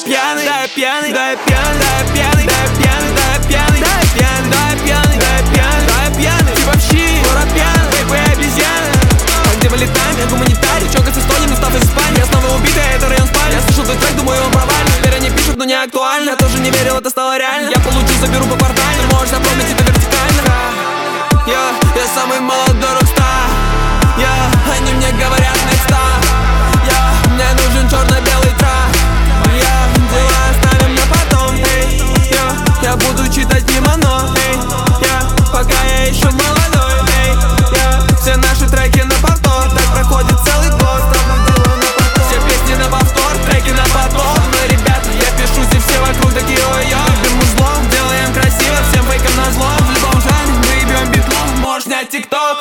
пьяный, да я пьяный, да я пьяный, да я пьяный, да я пьяный, да я пьяный, да я пьяный, да я пьяный, да я пьяный, да я пьяный. Ты вообще город пьяный, бэйбэ, обезьяна. А где вылетаем, я гуманитарий. Чокаться стонем, став из Испании. Я снова убитый, это район спальни. Я слышал твой трек, думаю, он провальный. Теперь они пишут, но не актуально. Я тоже не верил, это стало реально. Я получу, заберу по квартале. Ты можешь запомнить это вертикально. Я самый молодой рокстар. Они мне говорят некста. Мне нужен черно-белый трак. Дела оставим на потом. Я буду читать мимо, но пока я еще молодой. Все наши треки на повтор. Так проходит целый год. Все песни на повтор, треки на поток. Но, ребята, я пишу, и все вокруг такие ой-ой. Любим узлом, делаем красиво, всем фейкам на зло. В любом жанре мы ебем битлов, можешь снять тикток.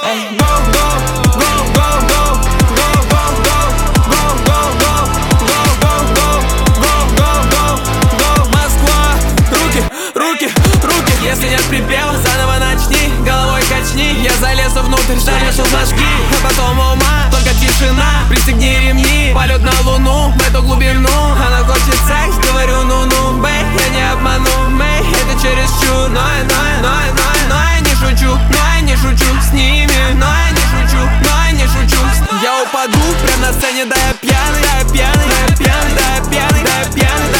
Если нет припева, заново начни, головой качни. Я залезу внутрь, залезу зажги, а потом ума, только тишина. Пристегни ремни, полет на луну, в эту глубину. Она хочет секс, говорю ну-ну, бэй, я не обману, мэй, это чересчур. Но я не шучу, но я не шучу с ними. Но я не шучу, но я не шучу. Я упаду прямо на сцене, да я пьяный, да я пьяный, да я пьяный, да я пьяный, да я пьяный, да